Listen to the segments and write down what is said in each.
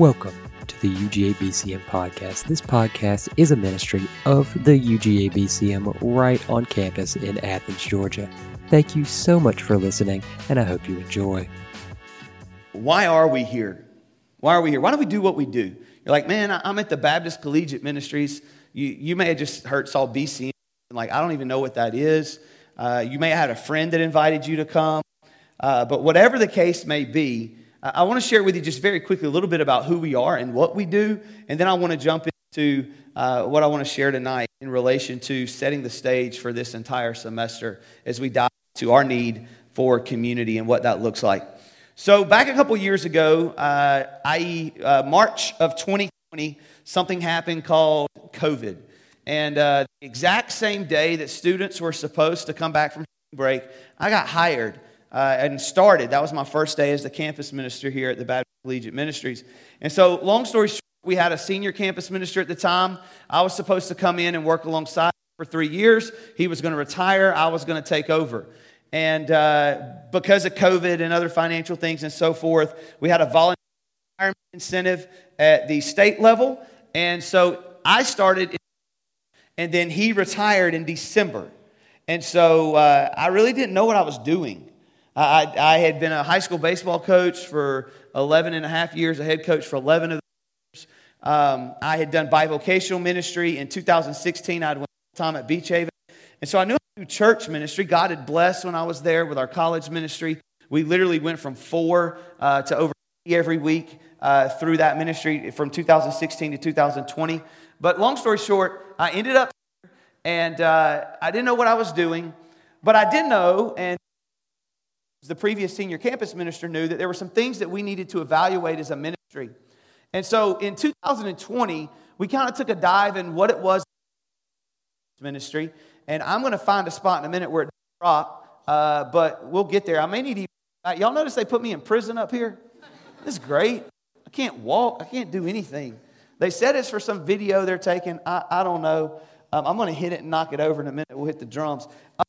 Welcome to the UGA BCM podcast. This podcast is a ministry of the UGA BCM right on campus in Athens, Georgia. Thank you so much for listening, and I hope you enjoy. Why are we here? Why are we here? Why do we do what we do? You're like, man, I'm at the Baptist Collegiate Ministries. You may have just saw BCM. Like, I don't even know what that is. You may have had a friend that invited you to come. But whatever the case may be, I want to share with you just very quickly a little bit about who we are and what we do. And then I want to jump into what I want to share tonight in relation to setting the stage for this entire semester as we dive into our need for community and what that looks like. So back a couple years ago, March of 2020, something happened called COVID. And the exact same day that students were supposed to come back from break, I got hired and started. That was my first day as the campus minister here at the Baptist Collegiate Ministries. And so, long story short, we had a senior campus minister at the time. I was supposed to come in and work alongside him for 3 years. He was going to retire. I was going to take over. And because of COVID and other financial things and so forth, we had a volunteer retirement incentive at the state level. And so I started, and then he retired in December. And so I really didn't know what I was doing. I had been a high school baseball coach for 11 and a half years, a head coach for 11 of those years. I had done bivocational ministry. In 2016, I'd went time at Beach Haven. And so I knew how to do church ministry. God had blessed when I was there with our college ministry. We literally went from 4 to over 50 every week through that ministry from 2016 to 2020. But long story short, I ended up here, and I didn't know what I was doing. But I did know, and the previous senior campus minister knew, that there were some things that we needed to evaluate as a ministry. And so in 2020, we kind of took a dive in what it was ministry. And I'm going to find a spot in a minute where it doesn't drop, but we'll get there. I may need to, y'all notice they put me in prison up here? This is great. I can't walk. I can't do anything. They said it's for some video they're taking. I don't know. I'm going to hit it and knock it over in a minute. We'll hit the drums.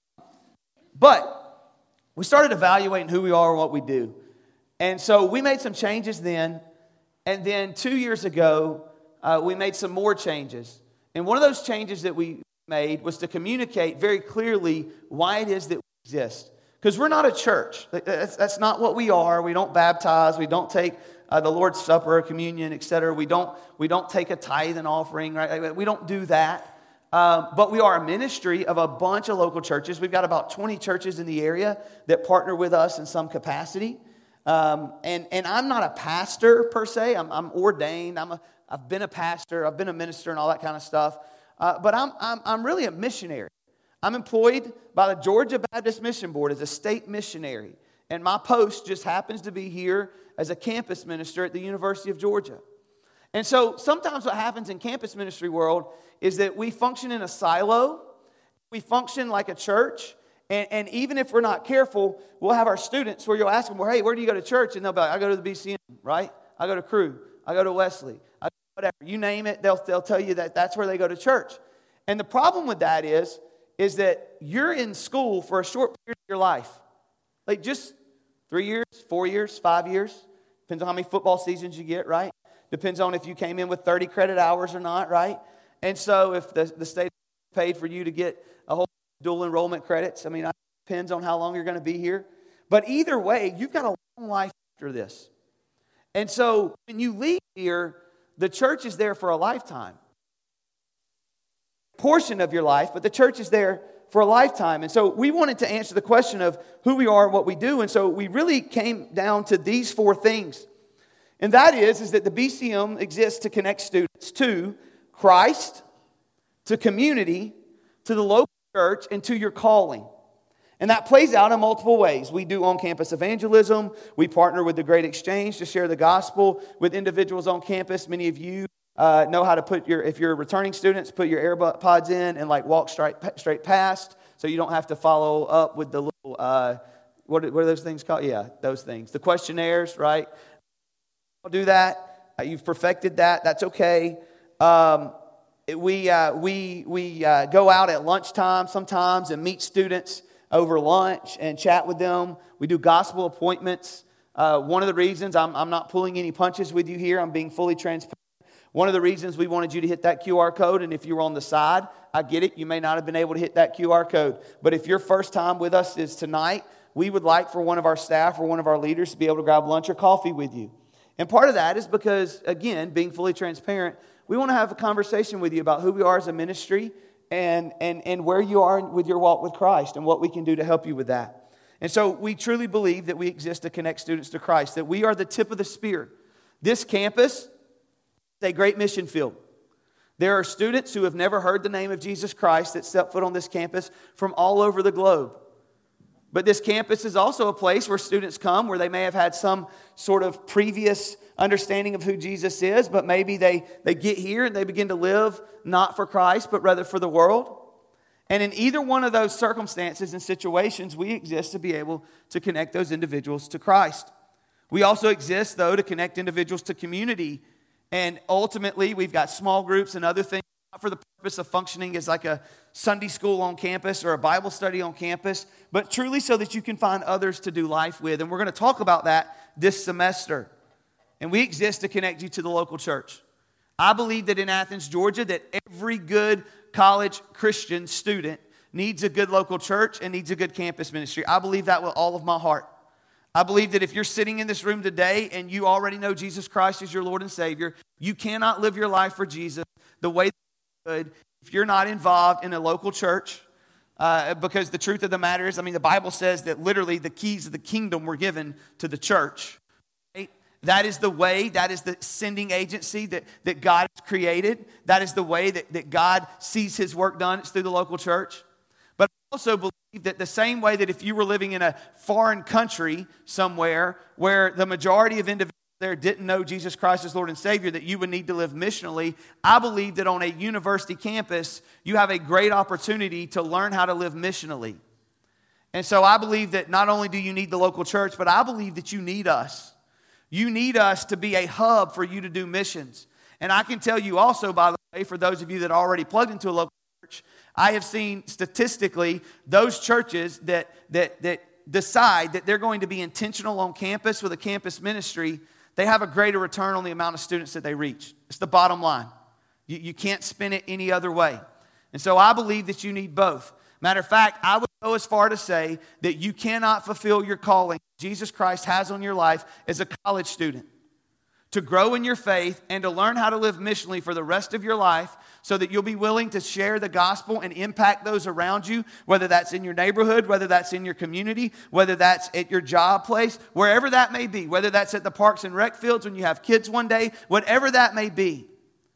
But we started evaluating who we are and what we do. And so we made some changes then. And then 2 years ago, we made some more changes. And one of those changes that we made was to communicate very clearly why it is that we exist. Because we're not a church. That's not what we are. We don't baptize. We don't take the Lord's Supper, communion, etc. We don't take a tithe and offering. Right? We don't do that. But we are a ministry of a bunch of local churches. We've got about 20 churches in the area that partner with us in some capacity. And I'm not a pastor per se. I'm ordained. I've been a pastor. I've been a minister and all that kind of stuff. But I'm really a missionary. I'm employed by the Georgia Baptist Mission Board as a state missionary. And my post just happens to be here as a campus minister at the University of Georgia. And so sometimes what happens in campus ministry world is that we function in a silo. We function like a church. And even if we're not careful, we'll have our students where you'll ask them, well, hey, where do you go to church? And they'll be like, I go to the BCM, right? I go to Crew. I go to Wesley. I go whatever. You name it, they'll tell you that that's where they go to church. And the problem with that is that you're in school for a short period of your life. Like just 3 years, 4 years, 5 years. Depends on how many football seasons you get, right? Depends on if you came in with 30 credit hours or not, right? And so if the state paid for you to get a whole dual enrollment credits, I mean, it depends on how long you're going to be here. But either way, you've got a long life after this. And so when you leave here, the church is there for a lifetime. Portion of your life, but the church is there for a lifetime. And so we wanted to answer the question of who we are and what we do. And so we really came down to these 4 things. And that is that the BCM exists to connect students to Christ, to community, to the local church, and to your calling. And that plays out in multiple ways. We do on-campus evangelism. We partner with the Great Exchange to share the gospel with individuals on campus. Many of you know how to if you're returning students, put your AirPods in and like walk straight past so you don't have to follow up with the little, what are those things called? Yeah, those things. The questionnaires, right? I'll do that. You've perfected that. That's okay. We go out at lunchtime sometimes and meet students over lunch and chat with them. We do gospel appointments. One of the reasons, I'm not pulling any punches with you here, I'm being fully transparent. One of the reasons we wanted you to hit that QR code, and if you were on the side, I get it, you may not have been able to hit that QR code. But if your first time with us is tonight, we would like for one of our staff or one of our leaders to be able to grab lunch or coffee with you. And part of that is because, again, being fully transparent, we want to have a conversation with you about who we are as a ministry and where you are with your walk with Christ and what we can do to help you with that. And so we truly believe that we exist to connect students to Christ, that we are the tip of the spear. This campus is a great mission field. There are students who have never heard the name of Jesus Christ that step foot on this campus from all over the globe. But this campus is also a place where students come where they may have had some sort of previous understanding of who Jesus is, but maybe they get here and they begin to live not for Christ, but rather for the world. And in either one of those circumstances and situations, we exist to be able to connect those individuals to Christ. We also exist, though, to connect individuals to community. And ultimately, we've got small groups and other things, not for the purpose of functioning as like a Sunday school on campus or a Bible study on campus, but truly so that you can find others to do life with. And we're going to talk about that this semester. And we exist to connect you to the local church. I believe that in Athens, Georgia, that every good college Christian student needs a good local church and needs a good campus ministry. I believe that with all of my heart. I believe that if you're sitting in this room today and you already know Jesus Christ as your Lord and Savior, you cannot live your life for Jesus the way that you could if you're not involved in a local church. Because the truth of the matter is, the Bible says that literally the keys of the kingdom were given to the church. Right? That is the way, that is the sending agency that God has created. That is the way that God sees His work done. It's through the local church. But I also believe that the same way that if you were living in a foreign country somewhere where the majority of individuals there didn't know Jesus Christ as Lord and Savior, that you would need to live missionally, I believe that on a university campus, you have a great opportunity to learn how to live missionally. And so I believe that not only do you need the local church, but I believe that you need us. You need us to be a hub for you to do missions. And I can tell you also, by the way, for those of you that are already plugged into a local church, I have seen statistically those churches that decide that they're going to be intentional on campus with a campus ministry, they have a greater return on the amount of students that they reach. It's the bottom line. You can't spin it any other way. And so I believe that you need both. Matter of fact, I would go as far to say that you cannot fulfill your calling Jesus Christ has on your life as a college student. To grow in your faith and to learn how to live missionally for the rest of your life so that you'll be willing to share the gospel and impact those around you, whether that's in your neighborhood, whether that's in your community, whether that's at your job place, wherever that may be, whether that's at the parks and rec fields when you have kids one day, whatever that may be.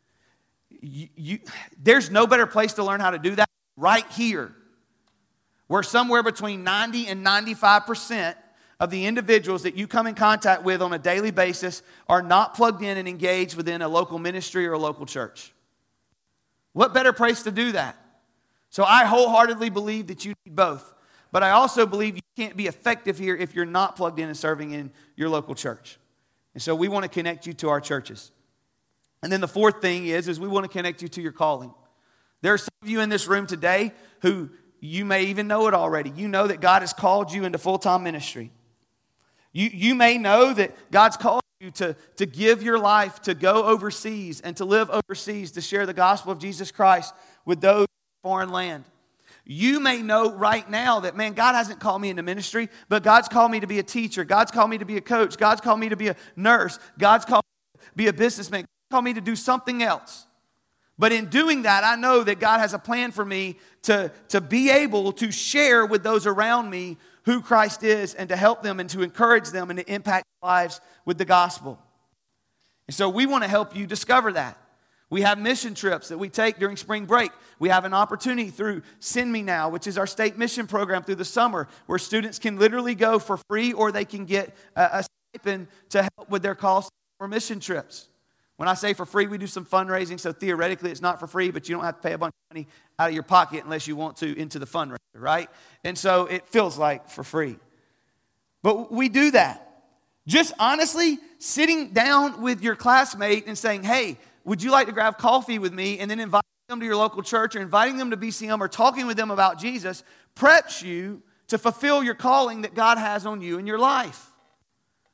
There's no better place to learn how to do that right here, where somewhere between 90 and 95% of the individuals that you come in contact with on a daily basis are not plugged in and engaged within a local ministry or a local church. What better place to do that? So I wholeheartedly believe that you need both. But I also believe you can't be effective here if you're not plugged in and serving in your local church. And so we want to connect you to our churches. And then the fourth thing is we want to connect you to your calling. There are some of you in this room today who you may even know it already. You know that God has called you into full-time ministry. You may know that God's called you to give your life, to go overseas and to live overseas, to share the gospel of Jesus Christ with those in a foreign land. You may know right now that, man, God hasn't called me into ministry, but God's called me to be a teacher. God's called me to be a coach. God's called me to be a nurse. God's called me to be a businessman. God's called me to do something else. But in doing that, I know that God has a plan for me to be able to share with those around me who Christ is and to help them and to encourage them and to impact their lives with the gospel. And so we want to help you discover that. We have mission trips that we take during spring break. We have an opportunity through Send Me Now, which is our state mission program through the summer, where students can literally go for free or they can get a stipend to help with their costs for mission trips. When I say for free, we do some fundraising, so theoretically it's not for free, but you don't have to pay a bunch of money out of your pocket unless you want to into the fundraiser, right? And so it feels like for free. But we do that. Just honestly sitting down with your classmate and saying, hey, would you like to grab coffee with me? And then inviting them to your local church or inviting them to BCM or talking with them about Jesus preps you to fulfill your calling that God has on you in your life.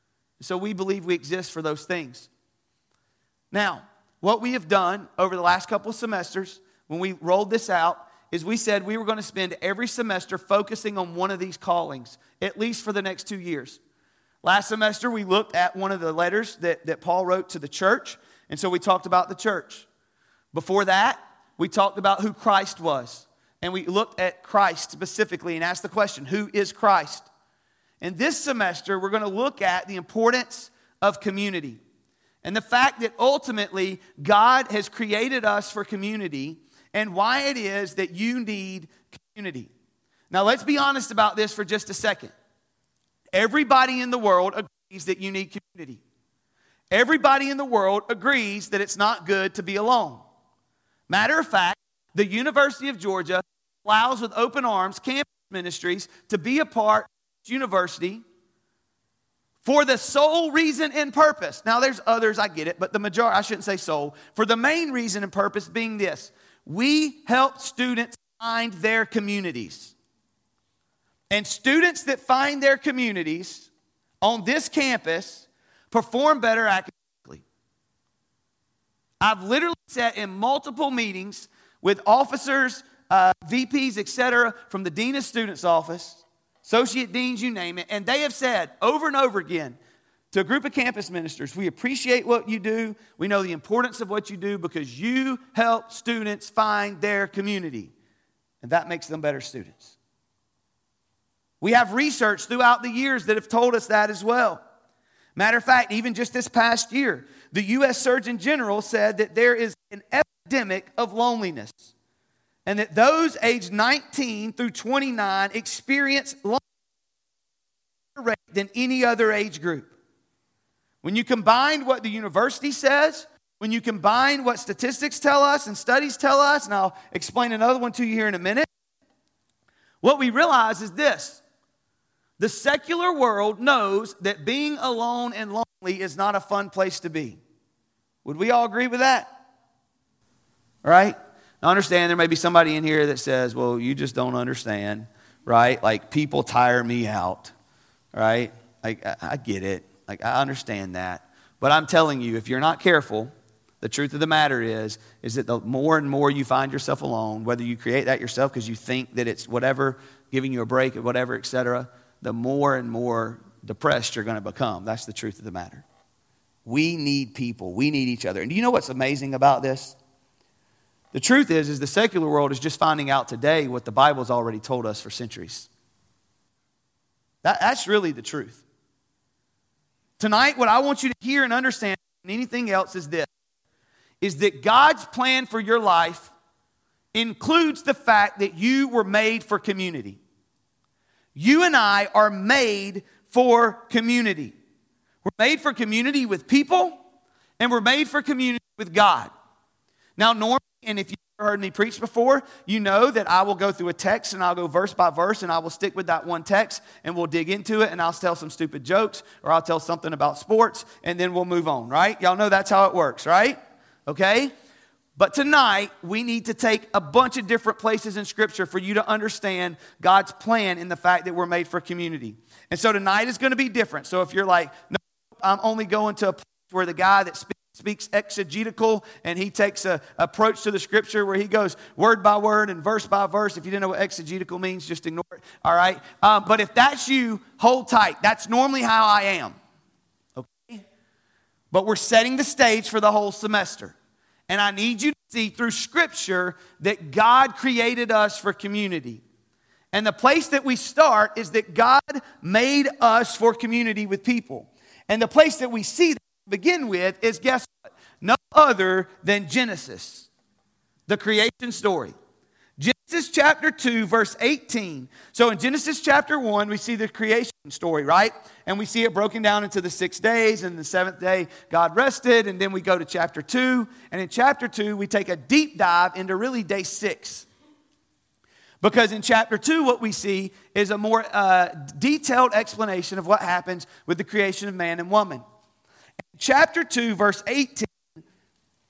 So we believe we exist for those things. Now, what we have done over the last couple of semesters, when we rolled this out, is we said we were going to spend every semester focusing on one of these callings, at least for the next 2 years. Last semester, we looked at one of the letters that Paul wrote to the church, and so we talked about the church. Before that, we talked about who Christ was, and we looked at Christ specifically and asked the question, who is Christ? And this semester, we're going to look at the importance of community and the fact that ultimately God has created us for community and why it is that you need community. Now, let's be honest about this for just a second. Everybody in the world agrees that you need community. Everybody in the world agrees that it's not good to be alone. Matter of fact, the University of Georgia allows with open arms campus ministries to be a part of its university for the sole reason and purpose. Now, there's others, I get it, but the majority, I shouldn't say sole, for the main reason and purpose being this. We help students find their communities. And students that find their communities on this campus perform better academically. I've literally sat in multiple meetings with officers, VPs, etc., from the Dean of Students office, associate deans, you name it, and they have said over and over again to a group of campus ministers, we appreciate what you do. We know the importance of what you do because you help students find their community, and that makes them better students. We have research throughout the years that have told us that as well. Matter of fact, even just this past year, the U.S. Surgeon General said that there is an epidemic of loneliness and that those aged 19 through 29 experience loneliness at a higher rate than any other age group. When you combine what the university says, when you combine what statistics tell us and studies tell us, and I'll explain another one to you here in a minute, what we realize is this. The secular world knows that being alone and lonely is not a fun place to be. Would we all agree with that? Right? I understand there may be somebody in here that says, well, you just don't understand, right? Like, people tire me out, right? Like, I get it. Like, I understand that. But I'm telling you, if you're not careful, the truth of the matter is that the more and more you find yourself alone, whether you create that yourself because you think that it's whatever, giving you a break or whatever, etc., the more and more depressed you're going to become. That's the truth of the matter. We need people. We need each other. And do you know what's amazing about this? The truth is the secular world is just finding out today what the Bible's already told us for centuries. That's really the truth. Tonight, what I want you to hear and understand than anything else is this, is that God's plan for your life includes the fact that you were made for community. You and I are made for community. We're made for community with people, and we're made for community with God. Now, normally, and if you've heard me preach before, you know that I will go through a text, and I'll go verse by verse, and I will stick with that one text, and we'll dig into it, and I'll tell some stupid jokes, or I'll tell something about sports, and then we'll move on, right? Y'all know that's how it works, right? Okay? But tonight, we need to take a bunch of different places in Scripture for you to understand God's plan in the fact that we're made for community. And so tonight is going to be different. So if you're like, no, I'm only going to a place where the guy that speaks exegetical and he takes an approach to the Scripture where he goes word by word and verse by verse. If you didn't know what exegetical means, just ignore it. All right? But if that's you, hold tight. That's normally how I am. Okay? But we're setting the stage for the whole semester. And I need you to see through Scripture that God created us for community. And the place that we start is that God made us for community with people. And the place that we see that to begin with is, guess what? No other than Genesis, the creation story. Genesis chapter 2, verse 18. So in Genesis chapter 1, we see the creation story, right? And we see it broken down into the 6 days, and the seventh day God rested, and then we go to chapter 2. And in chapter 2, we take a deep dive into really day 6. Because in chapter 2, what we see is a more detailed explanation of what happens with the creation of man and woman. In chapter 2, verse 18,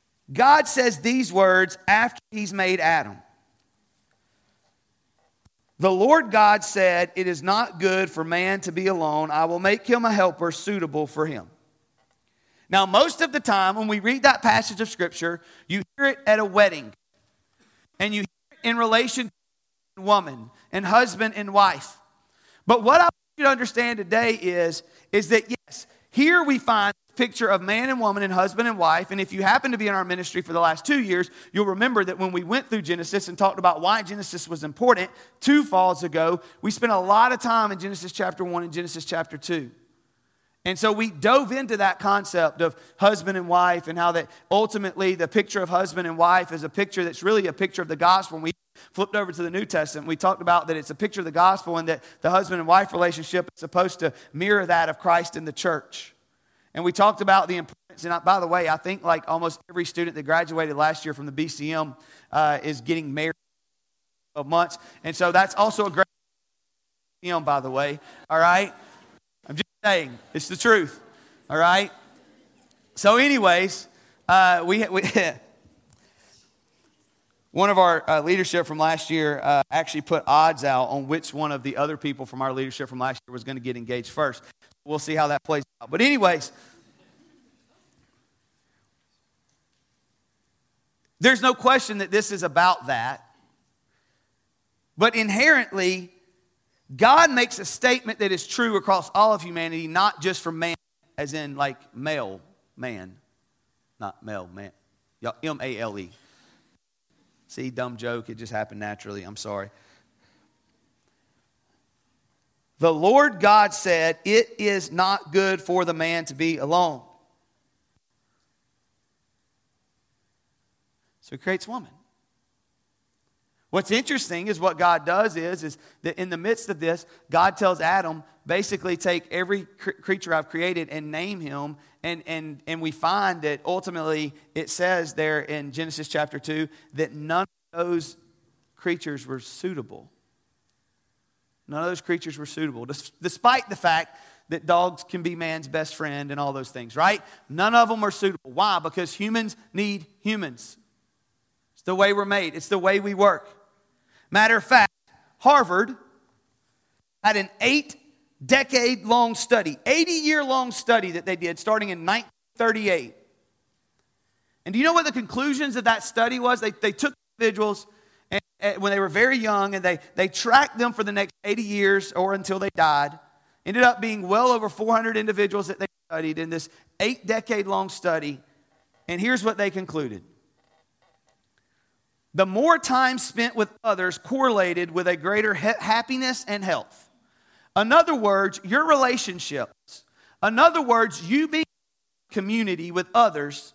God says these words after he's made Adam. The Lord God said, it is not good for man to be alone. I will make him a helper suitable for him. Now, most of the time when we read that passage of Scripture, you hear it at a wedding. And you hear it in relation to woman and husband and wife. But what I want you to understand today is that, yes, here we find a picture of man and woman and husband and wife. And if you happen to be in our ministry for the last 2 years, you'll remember that when we went through Genesis and talked about why Genesis was important 2 falls ago, we spent a lot of time in Genesis chapter 1 and Genesis chapter 2. And so we dove into that concept of husband and wife and how that ultimately the picture of husband and wife is a picture that's really a picture of the gospel. And we flipped over to the New Testament. We talked about that it's a picture of the gospel and that the husband and wife relationship is supposed to mirror that of Christ in the church. And we talked about the importance. And by the way, I think like almost every student that graduated last year from the BCM is getting married in 12 months. And so that's also a great BCM, by the way. All right? I'm just saying, it's the truth, all right? So anyways, one of our leadership from last year actually put odds out on which one of the other people from our leadership from last year was going to get engaged first. We'll see how that plays out. But anyways, there's no question that this is about that. But inherently, God makes a statement that is true across all of humanity, not just for man, as in like male man. Not male man. M-A-L-E. See, dumb joke. It just happened naturally. I'm sorry. The Lord God said, it is not good for the man to be alone. So he creates woman. What's interesting is what God does is that in the midst of this, God tells Adam, basically take every creature I've created and name him. And we find that ultimately it says there in Genesis chapter 2 that none of those creatures were suitable. None of those creatures were suitable, despite the fact that dogs can be man's best friend and all those things, right? None of them are suitable. Why? Because humans need humans. It's the way we're made. It's the way we work. Matter of fact, Harvard had an 8-decade-long study, 80-year-long study that they did starting in 1938. And do you know what the conclusions of that study was? They took individuals and when they were very young and they tracked them for the next 80 years or until they died. Ended up being well over 400 individuals that they studied in this 8-decade-long study. And here's what they concluded. The more time spent with others correlated with a greater happiness and health. In other words, your relationships. In other words, you being in community with others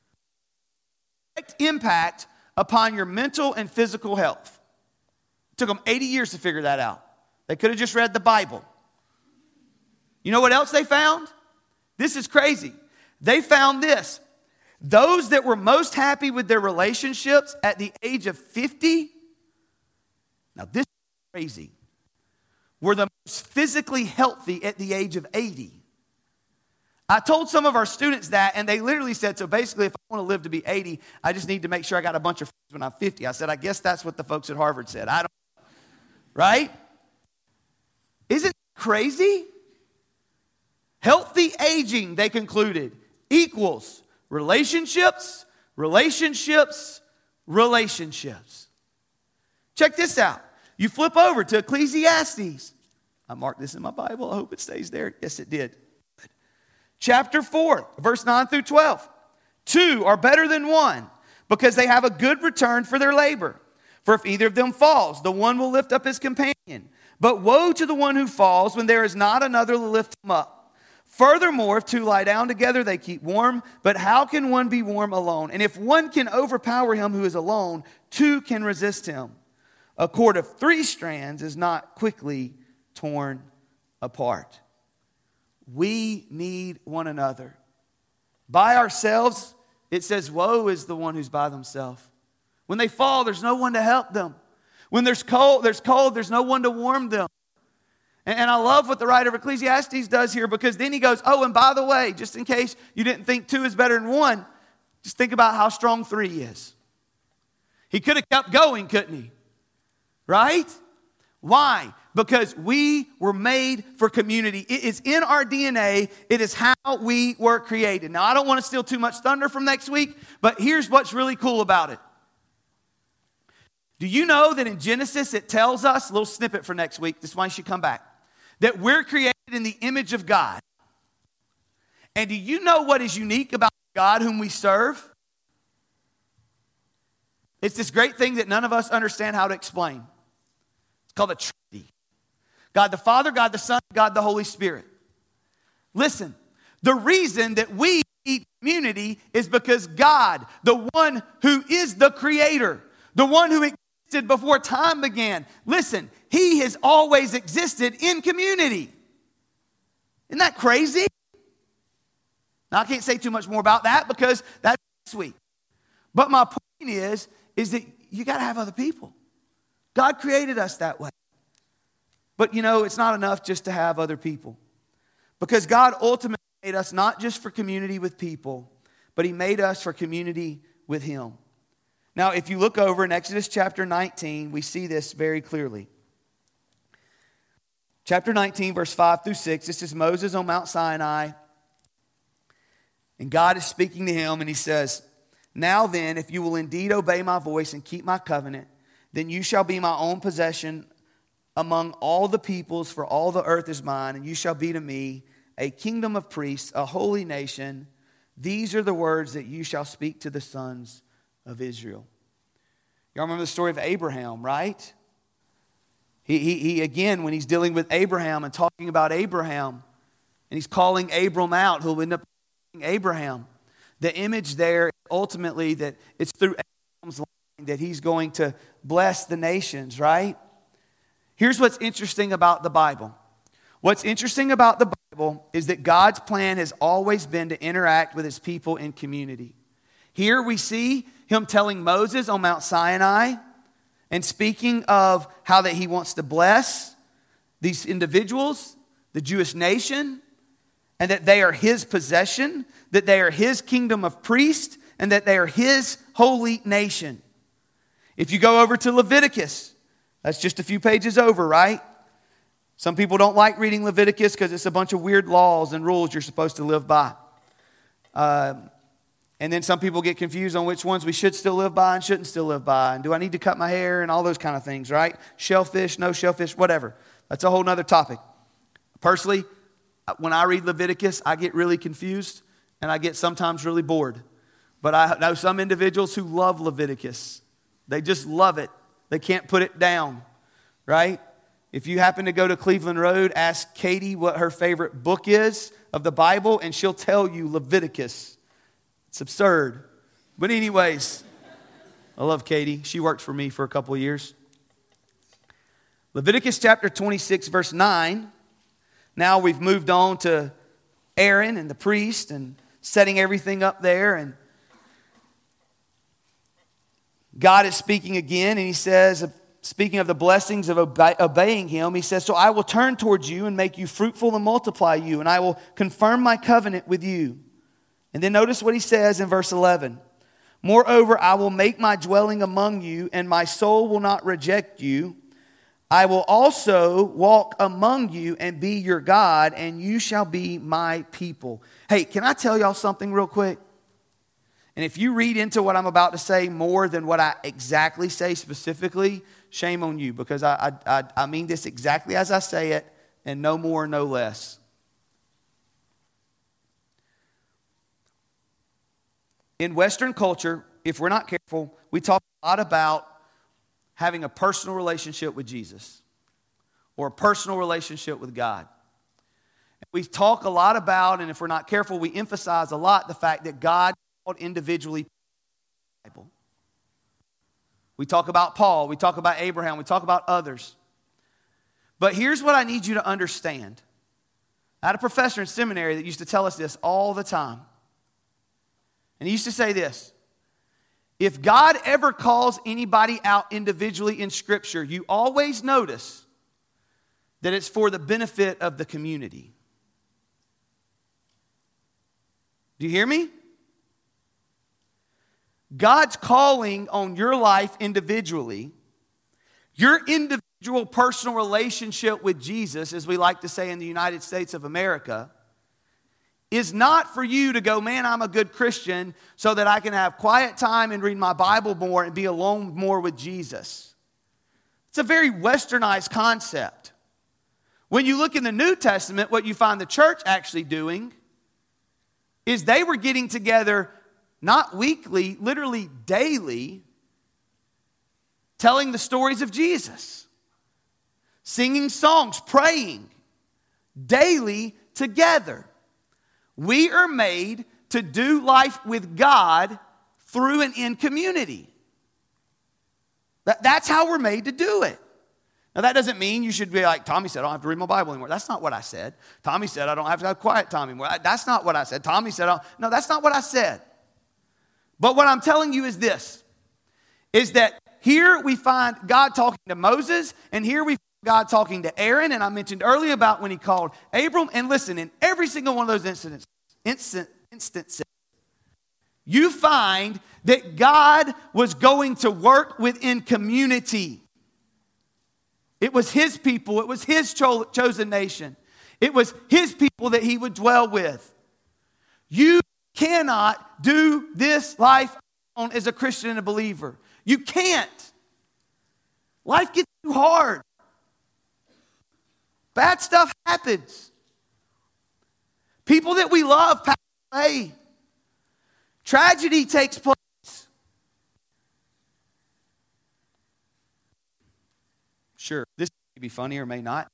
direct impact upon your mental and physical health. It took them 80 years to figure that out. They could have just read the Bible. You know what else they found? This is crazy. They found this. Those that were most happy with their relationships at the age of 50, now this is crazy, were the most physically healthy at the age of 80. I told some of our students that, and they literally said, so basically if I want to live to be 80, I just need to make sure I got a bunch of friends when I'm 50. I said, I guess that's what the folks at Harvard said. I don't know. Right? Isn't it crazy? Healthy aging, they concluded, equals relationships, relationships, relationships. Check this out. You flip over to Ecclesiastes. I marked this in my Bible. I hope it stays there. Yes, it did. Chapter 4, verse 9 through 12. 2 are better than 1 because they have a good return for their labor. For if either of them falls, the one will lift up his companion. But woe to the one who falls when there is not another to lift him up. Furthermore, if 2 lie down together, they keep warm. But how can one be warm alone? And if one can overpower him who is alone, 2 can resist him. A cord of 3 strands is not quickly torn apart. We need one another. By ourselves, it says, woe is the one who's by themselves. When they fall, there's no one to help them. When there's cold, there's no one to warm them. And I love what the writer of Ecclesiastes does here, because then he goes, oh, and by the way, just in case you didn't think 2 is better than 1, just think about how strong 3 is. He could have kept going, couldn't he? Right? Why? Because we were made for community. It is in our DNA. It is how we were created. Now, I don't want to steal too much thunder from next week, but here's what's really cool about it. Do you know that in Genesis it tells us, a little snippet for next week, this is why you should come back, that we're created in the image of God. And do you know what is unique about God whom we serve? It's this great thing that none of us understand how to explain. It's called the Trinity. God the Father, God the Son, God the Holy Spirit. Listen, the reason that we need community is because God, the one who is the creator, the one who existed before time began, listen, he has always existed in community. Isn't that crazy? Now, I can't say too much more about that because that's next week. But my point is that you got to have other people. God created us that way. But you know, it's not enough just to have other people. Because God ultimately made us not just for community with people, but he made us for community with him. Now, if you look over in Exodus chapter 19, we see this very clearly. Chapter 19, verse 5 through 6, this is Moses on Mount Sinai. And God is speaking to him and he says, "Now then, if you will indeed obey my voice and keep my covenant, then you shall be my own possession among all the peoples, for all the earth is mine, and you shall be to me a kingdom of priests, a holy nation. These are the words that you shall speak to the sons of Israel." Y'all remember the story of Abraham, right? He again, when he's dealing with Abraham and talking about Abraham, and he's calling Abram out, who'll end up being Abraham. The image there, ultimately, that it's through Abraham's line that he's going to bless the nations, right? Here's what's interesting about the Bible. What's interesting about the Bible is that God's plan has always been to interact with his people in community. Here we see him telling Moses on Mount Sinai and speaking of how that he wants to bless these individuals, the Jewish nation, and that they are his possession, that they are his kingdom of priests, and that they are his holy nation. If you go over to Leviticus, that's just a few pages over, right? Some people don't like reading Leviticus because it's a bunch of weird laws and rules you're supposed to live by. And then some people get confused on which ones we should still live by and shouldn't still live by. And do I need to cut my hair and all those kind of things, right? Shellfish, no shellfish, whatever. That's a whole nother topic. Personally, when I read Leviticus, I get really confused and I get sometimes really bored. But I know some individuals who love Leviticus. They just love it. They can't put it down, right? If you happen to go to Cleveland Road, ask Katie what her favorite book is of the Bible, and she'll tell you Leviticus. It's absurd. But anyways, I love Katie. She worked for me for a couple of years. Leviticus chapter 26, verse 9. Now we've moved on to Aaron and the priest and setting everything up there. And God is speaking again, and he says, speaking of the blessings of obeying him, he says, "So I will turn towards you and make you fruitful and multiply you, and I will confirm my covenant with you." And then notice what he says in verse 11. "Moreover, I will make my dwelling among you, and my soul will not reject you. I will also walk among you and be your God, and you shall be my people." Hey, can I tell y'all something real quick? And if you read into what I'm about to say more than what I exactly say specifically, shame on you, because I mean this exactly as I say it, and no more, no less. In Western culture, if we're not careful, we talk a lot about having a personal relationship with Jesus or a personal relationship with God. We talk a lot about, and if we're not careful, we emphasize a lot the fact that God called individually the Bible. We talk about Paul, we talk about Abraham, we talk about others. But here's what I need you to understand. I had a professor in seminary that used to tell us this all the time. And he used to say this: if God ever calls anybody out individually in Scripture, you always notice that it's for the benefit of the community. Do you hear me? God's calling on your life individually, your individual individual personal relationship with Jesus, as we like to say in the United States of America, is not for you to go, man, I'm a good Christian so that I can have quiet time and read my Bible more and be alone more with Jesus. It's a very westernized concept. When you look in the New Testament, what you find the church actually doing is they were getting together not weekly, literally daily, telling the stories of Jesus, singing songs, praying daily together. We are made to do life with God through and in community. That's how we're made to do it. Now, that doesn't mean you should be like, Tommy said, I don't have to read my Bible anymore. That's not what I said. Tommy said, I don't have to have quiet time anymore. That's not what I said. Tommy said, no, that's not what I said. But what I'm telling you is this, is that here we find God talking to Moses, and here we find God talking to Aaron, and I mentioned earlier about when he called Abram. And listen, in every single one of those instances, you find that God was going to work within community. It was his people. It was his chosen nation. It was his people that he would dwell with. You cannot do this life alone as a Christian and a believer. You can't. Life gets too hard. Bad stuff happens. People that we love pass away. Tragedy takes place. Sure, this may be funny or may not.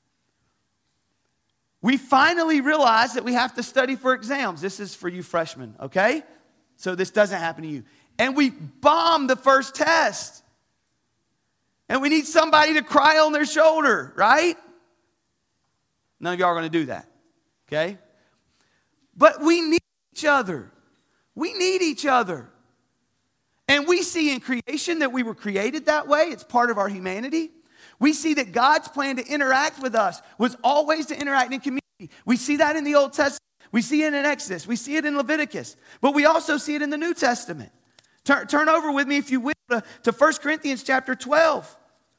We finally realize that we have to study for exams. This is for you freshmen, okay? So this doesn't happen to you. And we bomb the first test. And we need somebody to cry on their shoulder, right? None of y'all are going to do that, okay? But we need each other. We need each other. And we see in creation that we were created that way. It's part of our humanity. We see that God's plan to interact with us was always to interact in community. We see that in the Old Testament. We see it in Exodus. We see it in Leviticus. But we also see it in the New Testament. Turn over with me, if you will, to 1 Corinthians chapter 12.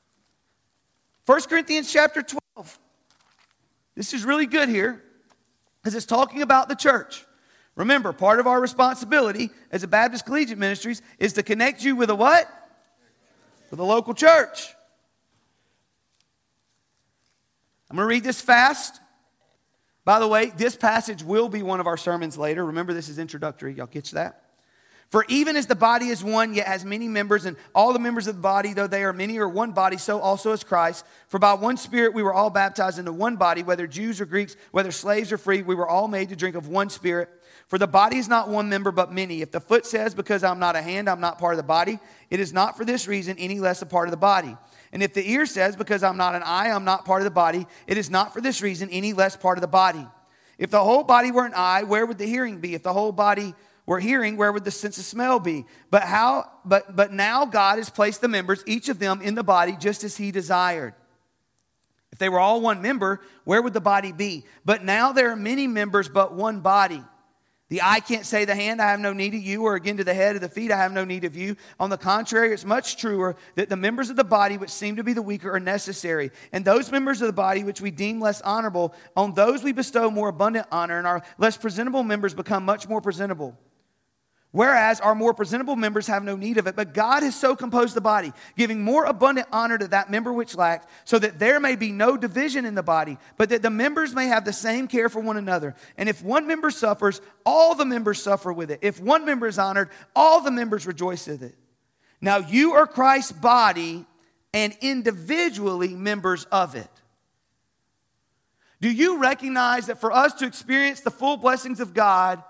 1 Corinthians chapter 12. This is really good here because it's talking about the church. Remember, part of our responsibility as a Baptist Collegiate Ministries is to connect you with a what? With a local church. I'm going to read this fast. By the way, this passage will be one of our sermons later. Remember, this is introductory. Y'all catch that? For even as the body is one, yet has many members, and all the members of the body, though they are many, are one body, so also is Christ. For by one Spirit we were all baptized into one body, whether Jews or Greeks, whether slaves or free, we were all made to drink of one Spirit. For the body is not one member, but many. If the foot says, because I'm not a hand, I'm not part of the body, it is not for this reason any less a part of the body. And if the ear says, because I'm not an eye, I'm not part of the body, it is not for this reason any less part of the body. If the whole body were an eye, where would the hearing be? If the whole body were hearing, where would the sense of smell be? But now God has placed the members, each of them, in the body just as he desired. If they were all one member, where would the body be? But now there are many members, but one body. The eye can't say to the hand, I have no need of you, or again to the head of the feet, I have no need of you. On the contrary, it's much truer that the members of the body which seem to be the weaker are necessary. And those members of the body which we deem less honorable, on those we bestow more abundant honor, and our less presentable members become much more presentable. Whereas our more presentable members have no need of it, but God has so composed the body, giving more abundant honor to that member which lacked, so that there may be no division in the body, but that the members may have the same care for one another. And if one member suffers, all the members suffer with it. If one member is honored, all the members rejoice with it. Now you are Christ's body and individually members of it. Do you recognize that for us to experience the full blessings of God,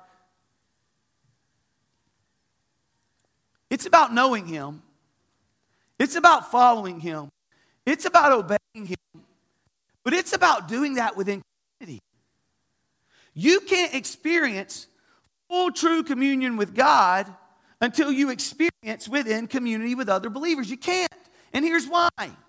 it's about knowing him. It's about following him. It's about obeying him. But it's about doing that within community. You can't experience full true communion with God until you experience within community with other believers. You can't. And here's why.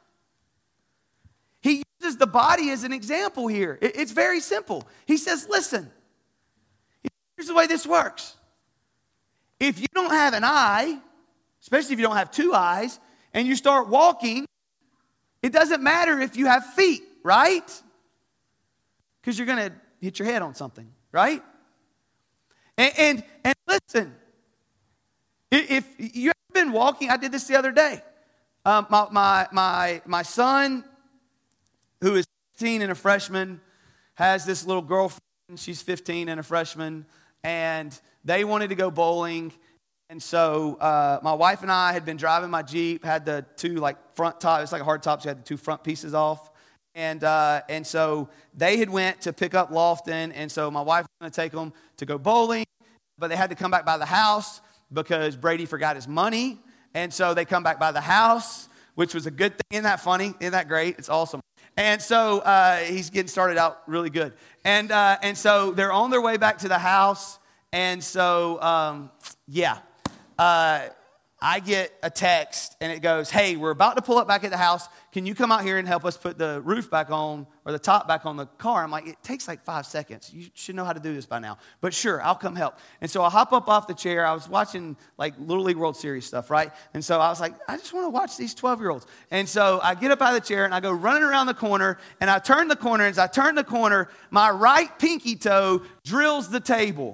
He uses the body as an example here. It's very simple. He says, listen, here's the way this works. If you don't have an eye, especially if you don't have two eyes, and you start walking, It doesn't matter if you have feet, right? Because you're going to hit your head on something, right? And listen, if you've been walking, I did this the other day. My son, who is 15 and a freshman, has this little girlfriend. She's 15 and a freshman, and they wanted to go bowling. And so my wife and I had been driving my Jeep, had the two front top. It's like a hard top, so you had the two front pieces off. And so they had went to pick up Lofton, and so my wife was going to take them to go bowling, but they had to come back by the house because Brady forgot his money. And so they come back by the house, which was a good thing. Isn't that funny? Isn't that great? It's awesome. And so he's getting started out really good. And so they're on their way back to the house. And so, I get a text, and it goes, hey, we're about to pull up back at the house. Can you come out here and help us put the roof back on, or the top back on the car? I'm like, it takes like 5 seconds. You should know how to do this by now. But sure, I'll come help. And so I hop up off the chair. I was watching like Little League World Series stuff, right? And so I was like, I just want to watch these 12-year-olds. And so I get up out of the chair, and I go running around the corner, and I turn the corner. As I turn the corner, my right pinky toe drills the table.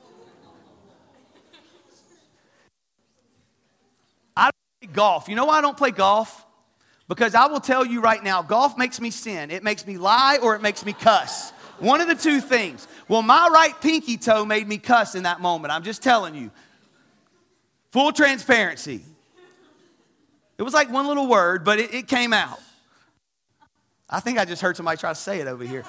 Golf. You know why I don't play golf? Because I will tell you right now, golf makes me sin. It makes me lie, or it makes me cuss. One of the two things. Well, my right pinky toe made me cuss in that moment. I'm just telling you. Full transparency. It was like one little word, but it came out. I think I just heard somebody try to say it over here.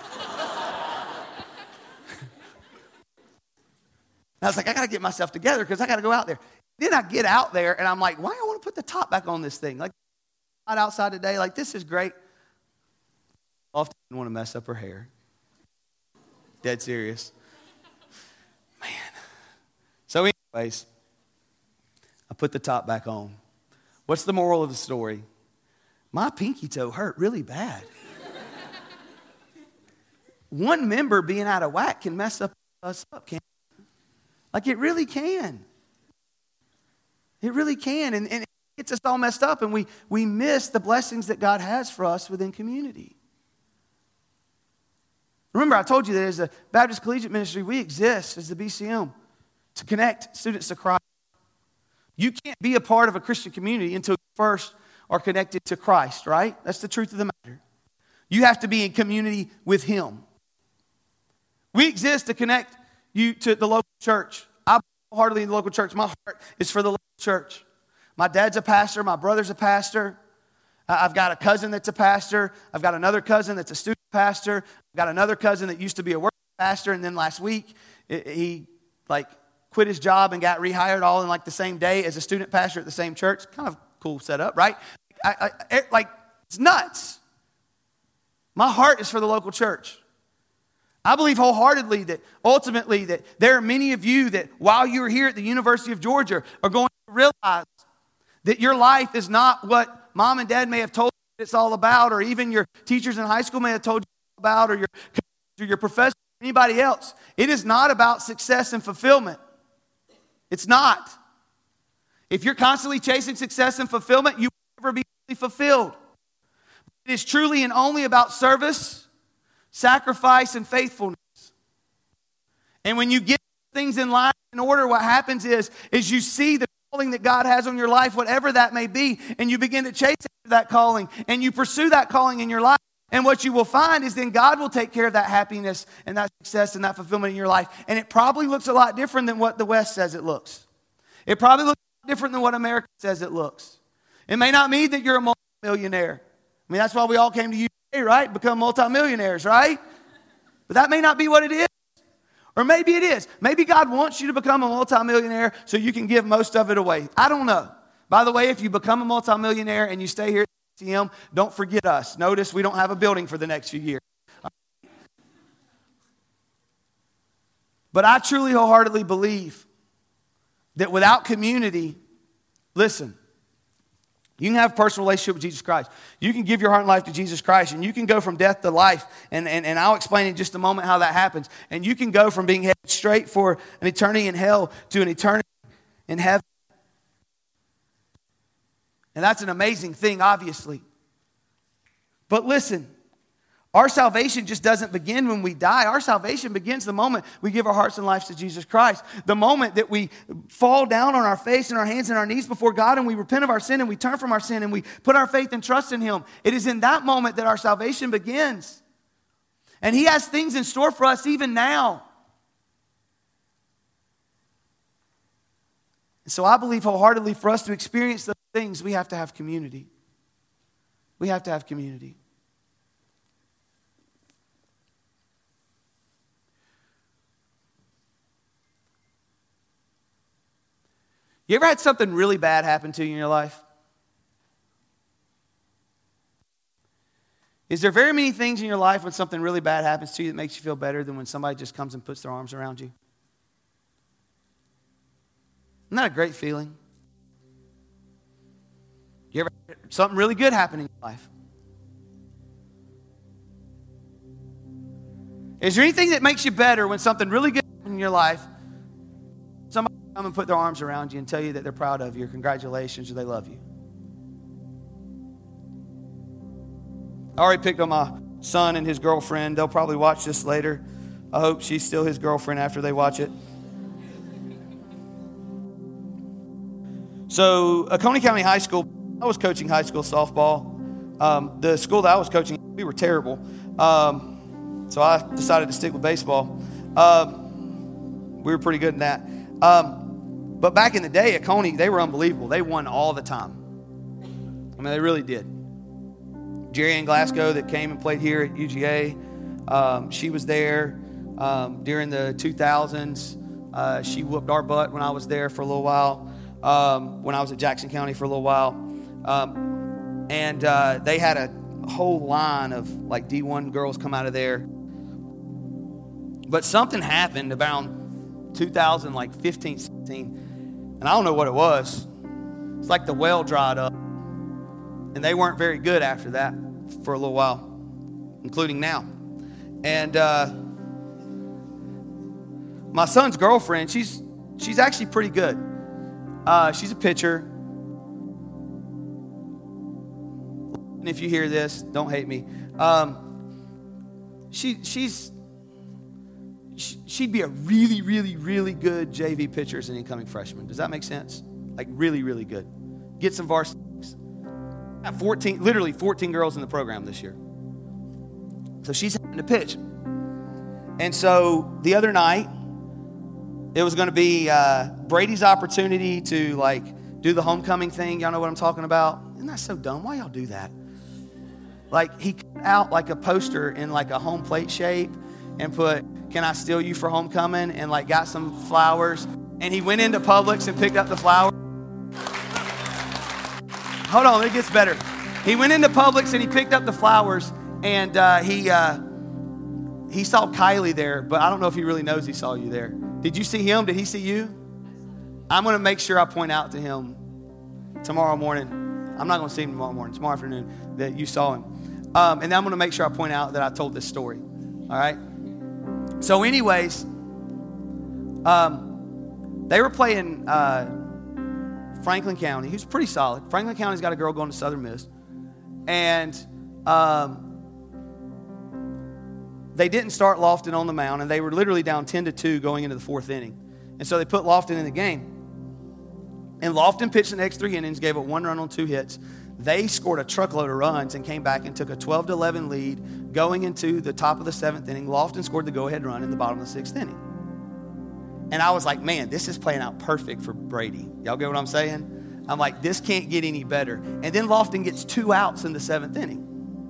I was like, I got to get myself together because I got to go out there. Then I get out there, and I'm like, why do I want to put the top back on this thing? Like, not outside today. Like, this is great. Often didn't want to mess up her hair. Dead serious. Man. So anyways, I put the top back on. What's the moral of the story? My pinky toe hurt really bad. One member being out of whack can mess us up, can't it? Like, it really can. It really can, and it gets us all messed up, and we miss the blessings that God has for us within community. Remember, I told you that as a Baptist Collegiate Ministry, we exist as the BCM to connect students to Christ. You can't be a part of a Christian community until you first are connected to Christ, right? That's the truth of the matter. You have to be in community with Him. We exist to connect you to the local church. I wholeheartedly in the local church. My heart is for the local church. My dad's a pastor. My brother's a pastor. I've got a cousin that's a pastor. I've got another cousin that's a student pastor. I've got another cousin that used to be a work pastor, and then last week he quit his job and got rehired all in the same day as a student pastor at the same church. Kind of cool setup, right? It's nuts. My heart is for the local church. I believe wholeheartedly that ultimately that there are many of you that while you're here at the University of Georgia are going to realize that your life is not what mom and dad may have told you it's all about, or even your teachers in high school may have told you about, or your professor, or anybody else. It is not about success and fulfillment. It's not. If you're constantly chasing success and fulfillment, you will never be fulfilled. It is truly and only about service, sacrifice, and faithfulness. And when you get things in line in order, what happens is you see the calling that God has on your life, whatever that may be, and you begin to chase after that calling, and you pursue that calling in your life. And what you will find is then God will take care of that happiness and that success and that fulfillment in your life. And it probably looks a lot different than what the West says it looks. It probably looks different than what America says it looks. It may not mean that you're a multimillionaire. I mean, that's why we all came to UK, right? Become multimillionaires, right? But that may not be what it is. Or maybe it is. Maybe God wants you to become a multimillionaire so you can give most of it away. I don't know. By the way, if you become a multimillionaire and you stay here at CM, don't forget us. Notice we don't have a building for the next few years. But I truly wholeheartedly believe that without community, listen, you can have a personal relationship with Jesus Christ. You can give your heart and life to Jesus Christ, and you can go from death to life. And I'll explain in just a moment how that happens. And you can go from being headed straight for an eternity in hell to an eternity in heaven. And that's an amazing thing, obviously. But listen, our salvation just doesn't begin when we die. Our salvation begins the moment we give our hearts and lives to Jesus Christ. The moment that we fall down on our face and our hands and our knees before God and we repent of our sin and we turn from our sin and we put our faith and trust in Him. It is in that moment that our salvation begins. And He has things in store for us even now. And so I believe wholeheartedly for us to experience those things, we have to have community. We have to have community. You ever had something really bad happen to you in your life? Is there very many things in your life when something really bad happens to you that makes you feel better than when somebody just comes and puts their arms around you? Isn't that a great feeling? You ever had something really good happen in your life? Is there anything that makes you better when something really good happens in your life? Somebody come and put their arms around you and tell you that they're proud of you, or congratulations, or they love you. I already picked on my son and his girlfriend. They'll probably watch this later. I hope she's still his girlfriend after they watch it. So, Coney County High School, I was coaching high school softball. The school that I was coaching, we were terrible. So I decided to stick with baseball. We were pretty good in that. But back in the day at Coney, they were unbelievable. They won all the time. I mean, they really did. Jerry Ann Glasgow that came and played here at UGA, she was there during the 2000s. She whooped our butt when I was there for a little while, when I was at Jackson County for a little while. And they had a whole line of like D1 girls come out of there. But something happened around 2015, 16, and I don't know what it was. It's like the well dried up. And they weren't very good after that for a little while, including now. And my son's girlfriend, she's actually pretty good. She's a pitcher. And if you hear this, don't hate me. She'd be a really, really, really good JV pitcher as an incoming freshman. Does that make sense? Like really, really good. Get some varsity. 14 girls in the program this year. So she's having to pitch. And so the other night, it was going to be Brady's opportunity to like do the homecoming thing. Y'all know what I'm talking about? Isn't that so dumb? Why y'all do that? Like he cut out like a poster in like a home plate shape and put, "Can I steal you for homecoming?" and like got some flowers. And he went into Publix and picked up the flowers. Hold on, it gets better. He went into Publix and he picked up the flowers, and he saw Kylie there, but I don't know if he really knows he saw you there. Did you see him? Did he see you? I'm going to make sure I point out to him tomorrow morning. I'm not going to see him tomorrow morning, tomorrow afternoon, that you saw him. And then I'm going to make sure I point out that I told this story. All right? So anyways, they were playing Franklin County, who's pretty solid. Franklin County's got a girl going to Southern Miss. And they didn't start Lofton on the mound, and they were literally down 10-2 going into the fourth inning. And so they put Lofton in the game. And Lofton pitched the next 3 innings, gave up 1 run on 2 hits. They scored a truckload of runs and came back and took a 12-11 lead going into the top of the 7th inning. Lofton scored the go-ahead run in the bottom of the 6th inning. And I was like, man, this is playing out perfect for Brady. Y'all get what I'm saying? I'm like, this can't get any better. And then Lofton gets 2 outs in the 7th inning.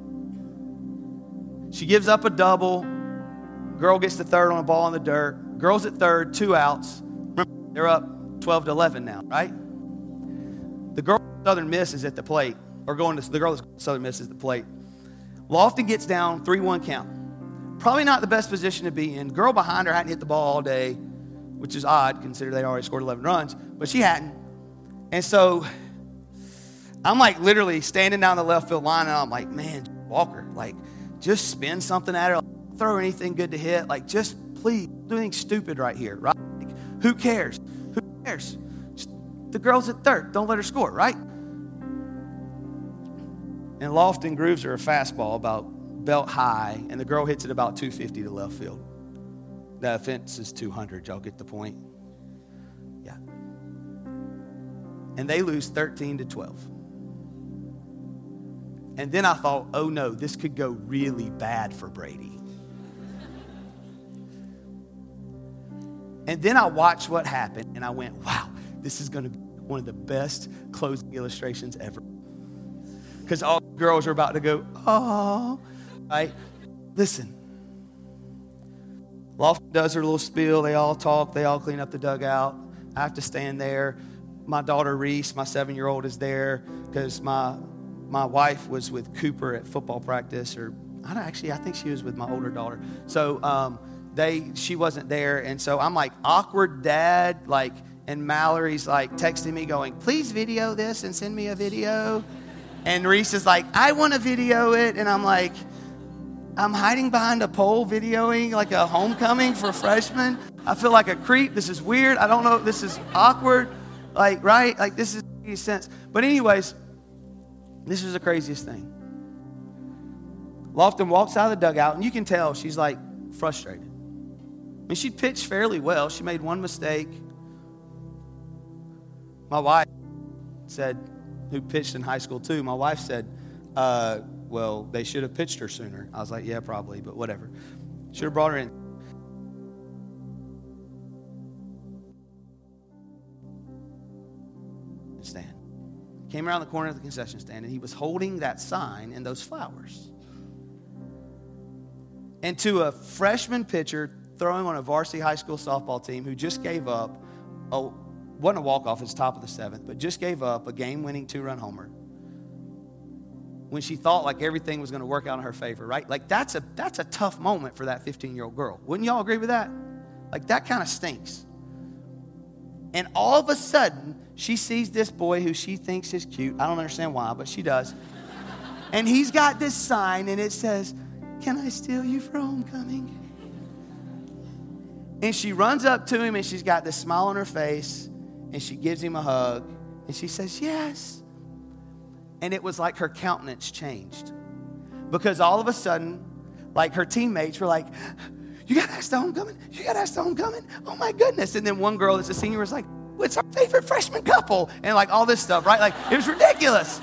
She gives up a double. Girl gets to third on a ball in the dirt. Girl's at third, 2 outs. Remember, they're up 12-11 now, right? The girl at Southern Miss is at the plate. The girl at Southern Miss is at the plate. Lofton gets down, 3-1 count. Probably not the best position to be in. Girl behind her hadn't hit the ball all day, which is odd considering they already scored 11 runs, but she hadn't. And so I'm like literally standing down the left field line, and I'm like, man, Walker, like just spin something at her, like, throw her anything good to hit, like just please do anything stupid right here, right? Like, who cares? Who cares? Just, the girl's at third. Don't let her score, right? And Lofton grooves are a fastball about belt high, and the girl hits it about 250 to left field. The offense is 200. Y'all get the point? Yeah. And they lose 13-12. And then I thought, oh no, this could go really bad for Brady. And then I watched what happened, and I went, wow, this is going to be one of the best closing illustrations ever. Because all the girls are about to go, oh, right? Listen. Lofton does her little spiel. They all talk. They all clean up the dugout. I have to stand there. My daughter Reese, my 7-year-old, is there because my wife was with Cooper at football practice, or I think she was with my older daughter. So she wasn't there, and so I'm like awkward dad, like, and Mallory's like texting me going, please video this and send me a video. And Reese is like, I want to video it, and I'm like, I'm hiding behind a pole videoing like a homecoming for freshmen. I feel like a creep. This is weird. I don't know. This is awkward. Like, right? Like, this doesn't make any sense. But anyways, this is the craziest thing. Lofton walks out of the dugout, and you can tell she's like frustrated. I mean, she pitched fairly well. She made one mistake. My wife said, who pitched in high school too, my wife said, well, they should have pitched her sooner. I was like, yeah, probably, but whatever. Should have brought her in. Stand. Came around the corner of the concession stand, and he was holding that sign and those flowers. And to a freshman pitcher throwing on a varsity high school softball team who just gave up, wasn't a walk-off, it's top of the 7th, but just gave up a game-winning 2-run homer when she thought like everything was going to work out in her favor, right? Like that's a tough moment for that 15-year-old girl. Wouldn't y'all agree with that? Like that kind of stinks. And all of a sudden, she sees this boy who she thinks is cute. I don't understand why, but she does. And he's got this sign, and it says, can I steal you for homecoming? And she runs up to him, and she's got this smile on her face, and she gives him a hug, and she says, yes. And it was like her countenance changed. Because all of a sudden, like her teammates were like, you got to ask the homecoming? You got to ask the homecoming? Oh my goodness. And then one girl that's a senior was like, well, it's our favorite freshman couple. And like all this stuff, right? Like it was ridiculous.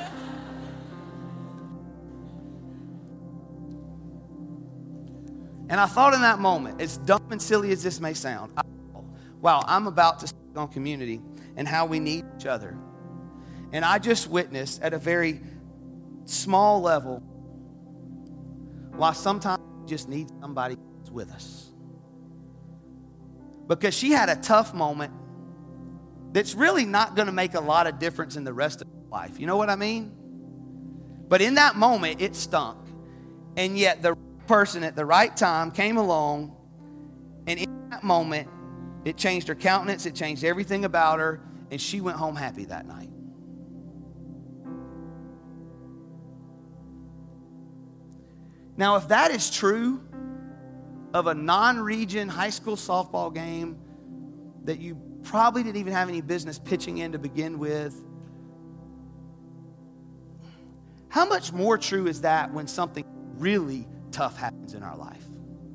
And I thought in that moment, as dumb and silly as this may sound, wow, I'm about to speak on community and how we need each other. And I just witnessed at a very small level why sometimes we just need somebody who's with us. Because she had a tough moment that's really not going to make a lot of difference in the rest of her life. You know what I mean? But in that moment, it stunk. And yet the person at the right time came along, and in that moment, it changed her countenance, it changed everything about her, and she went home happy that night. Now, if that is true of a non-region high school softball game that you probably didn't even have any business pitching in to begin with, how much more true is that when something really tough happens in our life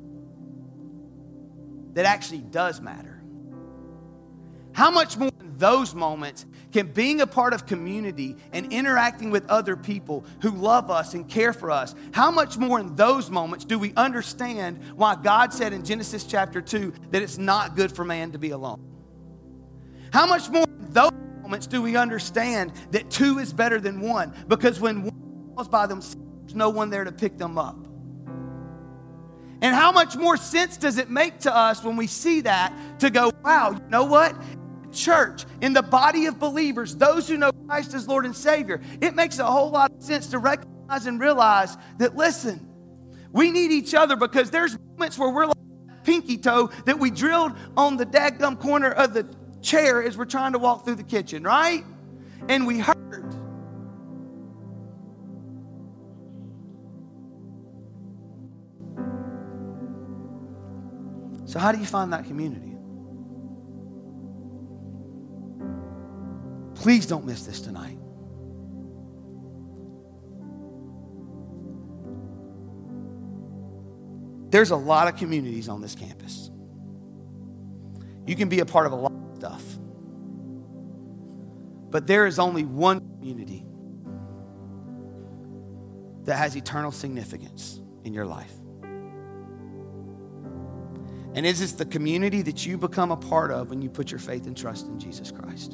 that actually does matter? How much more in those moments can being a part of community and interacting with other people who love us and care for us, how much more in those moments do we understand why God said in Genesis chapter 2 that it's not good for man to be alone? How much more in those moments do we understand that 2 is better than 1? Because when one falls by themselves, there's no one there to pick them up. And how much more sense does it make to us when we see that to go, wow, you know what? Church, in the body of believers, those who know Christ as Lord and Savior, it makes a whole lot of sense to recognize and realize that, listen, we need each other, because there's moments where we're like pinky toe that we drilled on the dadgum corner of the chair as we're trying to walk through the kitchen, right? And we hurt. So how do you find that community? Please don't miss this tonight. There's a lot of communities on this campus. You can be a part of a lot of stuff. But there is only one community that has eternal significance in your life. And it is the community that you become a part of when you put your faith and trust in Jesus Christ.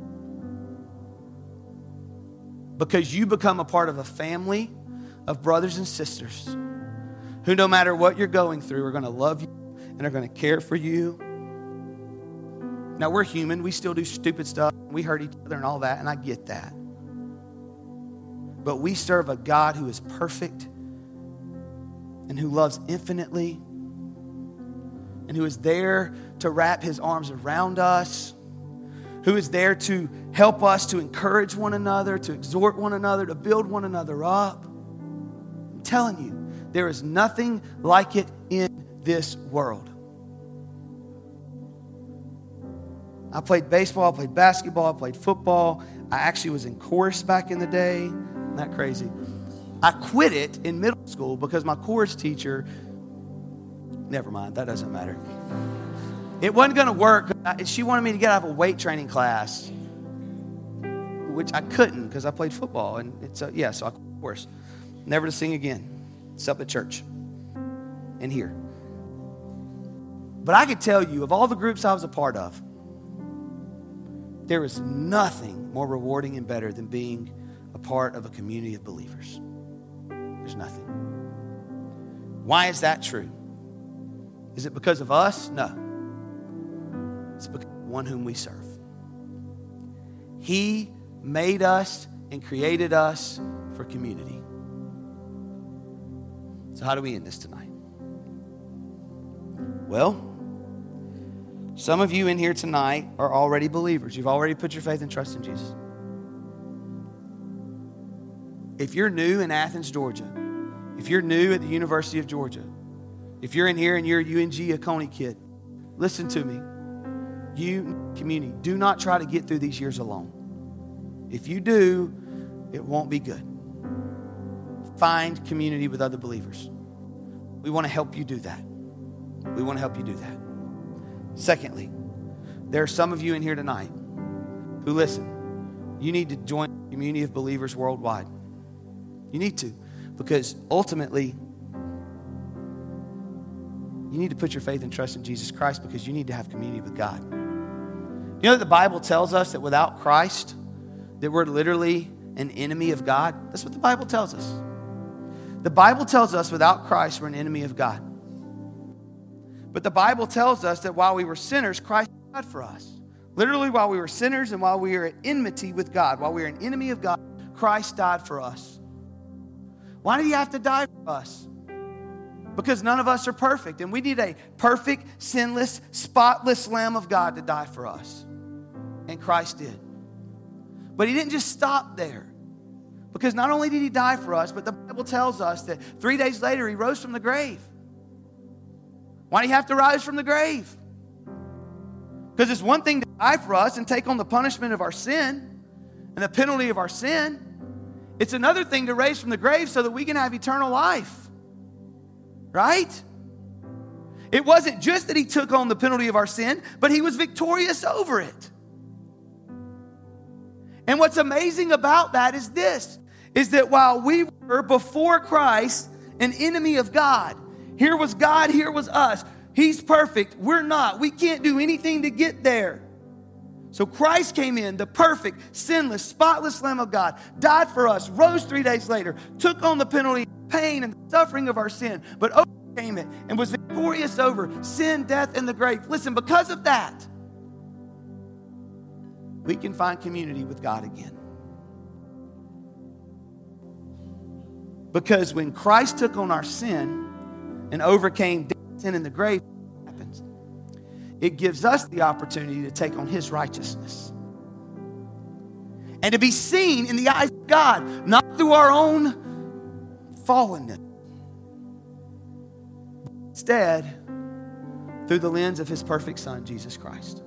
Because you become a part of a family of brothers and sisters who, no matter what you're going through, are going to love you and are going to care for you. Now, we're human. We still do stupid stuff. We hurt each other and all that, and I get that. But we serve a God who is perfect and who loves infinitely and who is there to wrap his arms around us, who is there to help us to encourage one another, to exhort one another, to build one another up. I'm telling you, there is nothing like it in this world. I played baseball, I played basketball, I played football. I actually was in chorus back in the day. Isn't that crazy? I quit it in middle school because my chorus teacher, never mind, that doesn't matter. It wasn't going to work. She wanted me to get out of a weight training class, which I couldn't because I played football. And so I quit chorus. Never to sing again, except at church and here. But I could tell you, of all the groups I was a part of, there is nothing more rewarding and better than being a part of a community of believers. There's nothing. Why is that true? Is it because of us? No. It's because of one whom we serve. He made us and created us for community. So how do we end this tonight? Well, some of you in here tonight are already believers. You've already put your faith and trust in Jesus. If you're new in Athens, Georgia, if you're new at the University of Georgia, if you're in here and you're a UNG Oconee kid, listen to me. You, community, do not try to get through these years alone. If you do, it won't be good. Find community with other believers. We want to help you do that. We want to help you do that. Secondly, there are some of you in here tonight who, listen, you need to join the community of believers worldwide. You need to, because ultimately, you need to put your faith and trust in Jesus Christ because you need to have community with God. You know that the Bible tells us that without Christ, that we're literally an enemy of God? That's what the Bible tells us. The Bible tells us without Christ, we're an enemy of God. But the Bible tells us that while we were sinners, Christ died for us. Literally, while we were sinners and while we were at enmity with God, while we were an enemy of God, Christ died for us. Why did he have to die for us? Because none of us are perfect, and we need a perfect, sinless, spotless Lamb of God to die for us. And Christ did. But he didn't just stop there. Because not only did he die for us, but the Bible tells us that 3 days later he rose from the grave. Why did he have to rise from the grave? Because it's one thing to die for us and take on the punishment of our sin and the penalty of our sin. It's another thing to raise from the grave so that we can have eternal life. Right? It wasn't just that he took on the penalty of our sin, but he was victorious over it. And what's amazing about that is this, is that while we were before Christ an enemy of God, here was God, here was us. He's perfect. We're not. We can't do anything to get there. So Christ came in, the perfect, sinless, spotless Lamb of God, died for us, rose 3 days later, took on the penalty, pain, and suffering of our sin, but overcame it and was victorious over sin, death, and the grave. Listen, because of that, we can find community with God again. Because when Christ took on our sin and overcame death, sin, and the grave, what happens? It gives us the opportunity to take on his righteousness. And to be seen in the eyes of God, not through our own fallenness. Instead, through the lens of his perfect Son, Jesus Christ.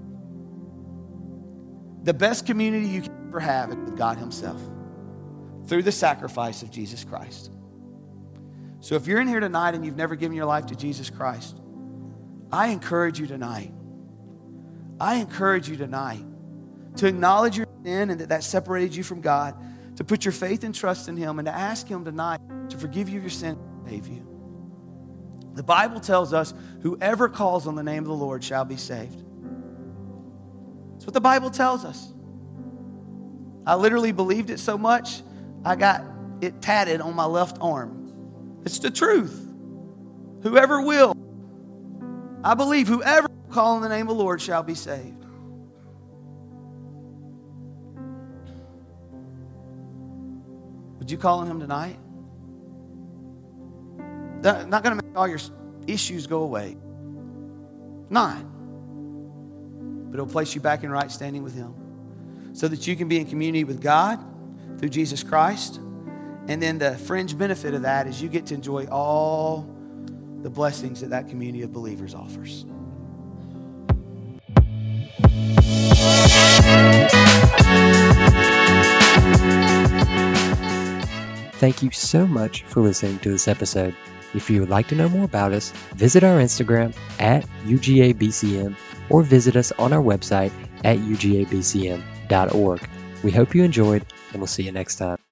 The best community you can ever have is with God himself, through the sacrifice of Jesus Christ. So if you're in here tonight and you've never given your life to Jesus Christ, I encourage you tonight. I encourage you tonight to acknowledge your sin and that separated you from God, to put your faith and trust in Him, and to ask Him tonight to forgive you of your sin and save you. The Bible tells us whoever calls on the name of the Lord shall be saved. That's what the Bible tells us. I literally believed it so much, I got it tatted on my left arm. It's the truth. Whoever will, I believe whoever will call on the name of the Lord shall be saved. Would you call on Him tonight? That's not going to make all your issues go away. Not. But it'll place you back in right standing with Him, so that you can be in community with God through Jesus Christ. And then the fringe benefit of that is you get to enjoy all the blessings that that community of believers offers. Thank you so much for listening to this episode. If you would like to know more about us, visit our Instagram at UGABCM or visit us on our website at ugabcm.org. We hope you enjoyed, and we'll see you next time.